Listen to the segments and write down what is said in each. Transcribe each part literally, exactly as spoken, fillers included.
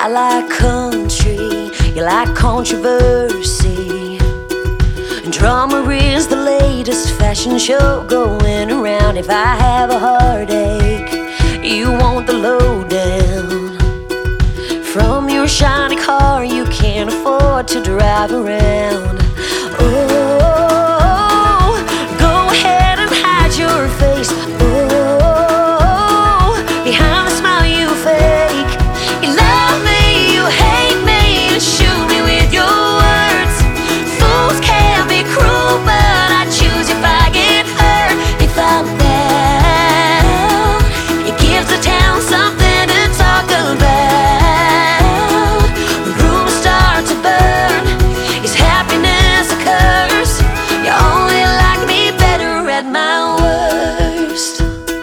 I like country, you like controversy. And drama is the latest fashion show going around. If I have a heartache, you want the lowdown. From your shiny car you can't afford to drive around. Oh, go ahead and hide your face. Oh, behind the smile you fake. You love me, you hate me, you shoot me with your words. Fools can be cruel, but I choose if I get hurt. If I'm bad, it gives the town something to talk about. When rumors start to burn, is happiness a curse? You only like me better at my worst.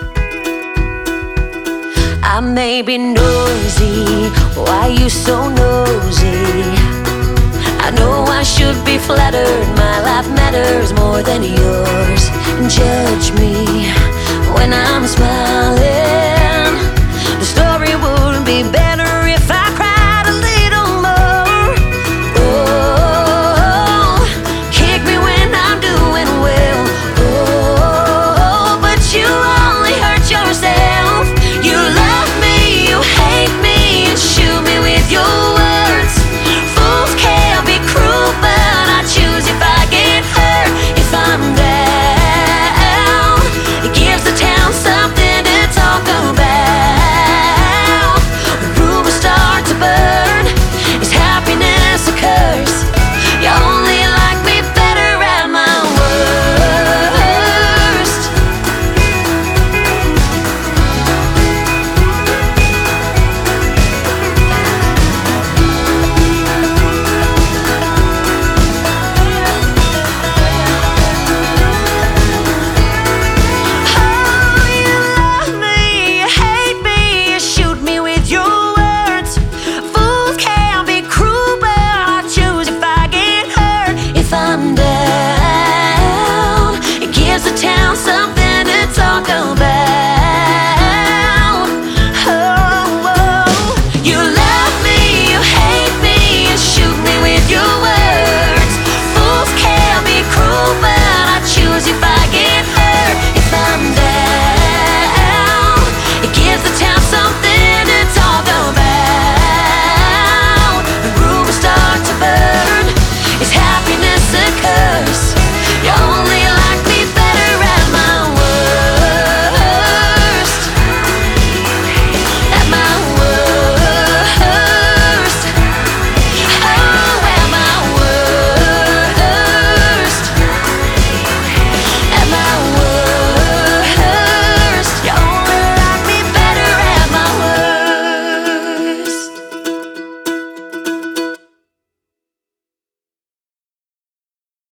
I may be noisy, why you so nosy? I know I should be flattered, my life matters more than yours. Judge me